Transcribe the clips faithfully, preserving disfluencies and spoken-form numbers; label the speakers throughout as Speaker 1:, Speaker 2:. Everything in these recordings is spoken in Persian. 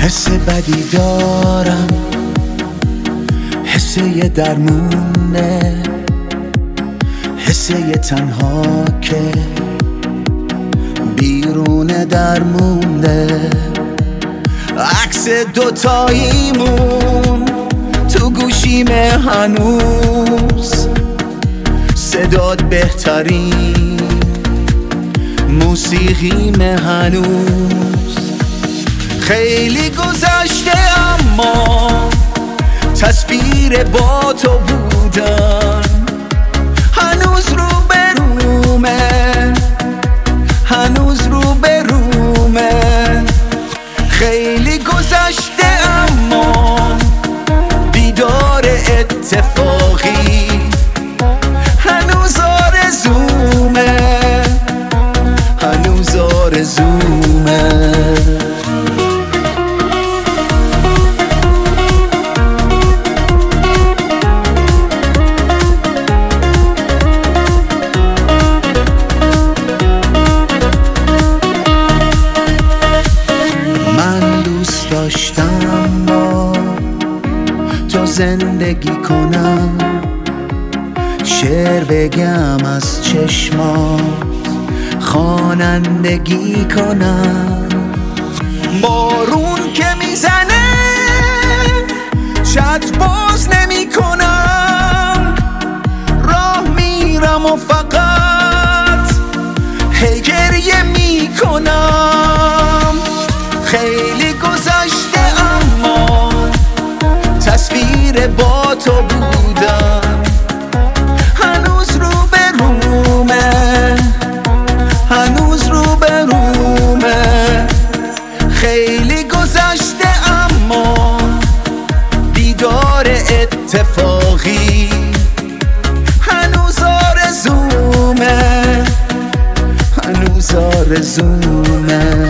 Speaker 1: حس بدی دارم، حس یه درمونه، حس یه تنها که بیرون درمونده. عکس دوتاییمون تو گوشیم هنوز، صدات بهترین موسیقیم هنوز. خیلی گذشته اما تصویر با تو بودن هنوز رو به رومه، هنوز رو به رومه. خیلی گذشته اما دیدار اتفاقی هنوز آرزومه، هنوز آرزومه. داشتم با تو زندگی کنم، شعر بگم از چشمات، خوانندگی کنم. بارون که میزنه چت باز نمی کنم، راه میرم و فقط هی گریه می کنم. خیلی گذشته اما تصویر با تو بودم هنوز رو به رومه، هنوز رو به رومه. خیلی گذشته اما دیدار اتفاقی هنوز آرزومه، هنوز آرزومه.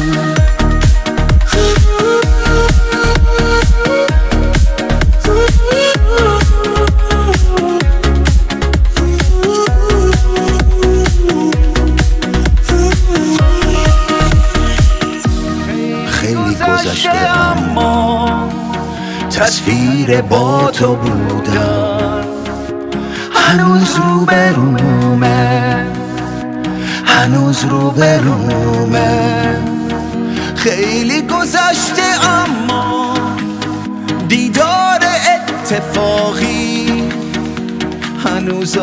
Speaker 1: خیلی گذشته اما تصویر با تو بودم هنوز رو به رومه، هنوز رو به رومه. خیلی گذشته اما دیدار اتفاقی هنوز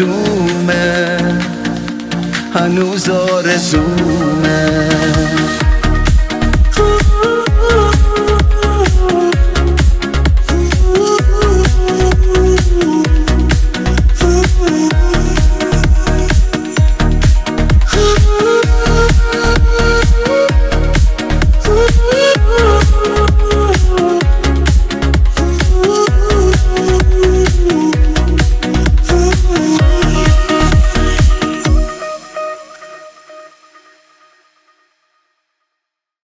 Speaker 1: آرزومه، هنوز آرزومه.